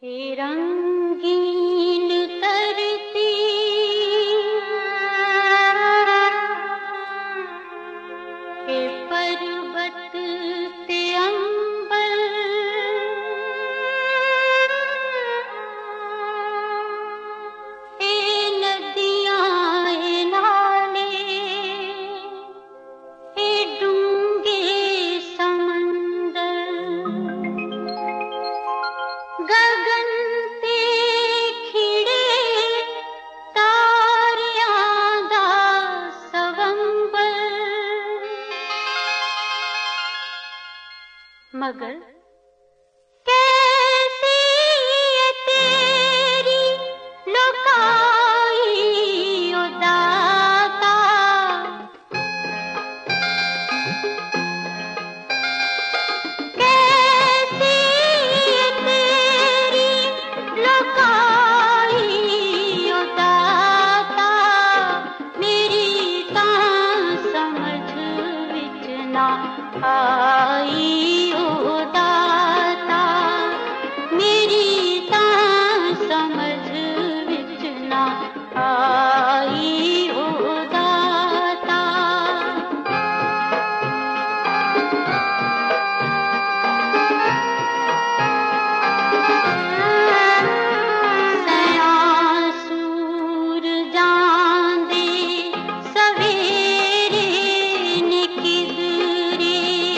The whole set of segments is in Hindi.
हे रंगीन तरती हे पर्वत ते अंबर हे नदियाँ हे नाले हे डूंगे समंदर गगन ते खिड़े तारियां दा सवंबर मगर कैसी है तेरी लुकाई ओ दाता कैसी है तेरी लुकाई ओ दाता मेरी तां समझ विच ना आई ओ दाता मेरी तां समझ विच ना आई ओ दाता सूर जांदे सवेरे ने किधरे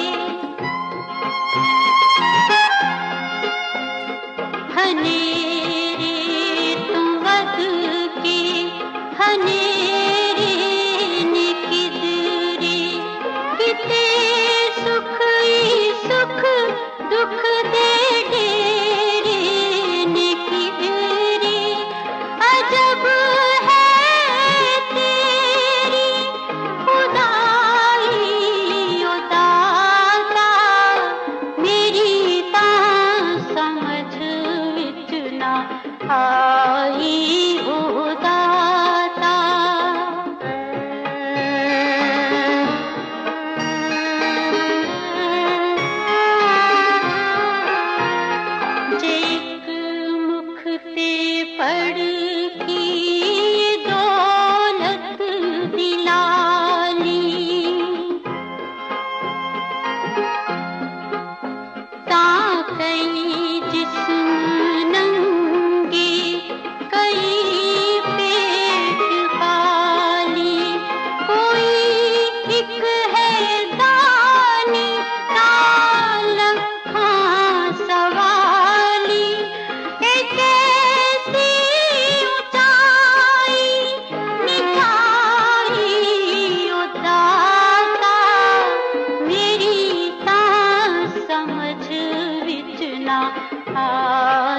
हनेरे तू वध के हनेरे ने किधरे किते सुख ही सुख दुख दे डेरे ने किधरे अजब है तेरी खुदाई ओ दाता मेरी तां समझ विच ना आई ओ दाता जे एक मुख ते पढ़ की दौलत दिलाली तां कई जिस्म नंगे कई पेट खाली कोई एक है दानी तां लखां सवाली ए कैसी ऊंचाई निठाई ओ दाता मेरी तां समझ विच ना आई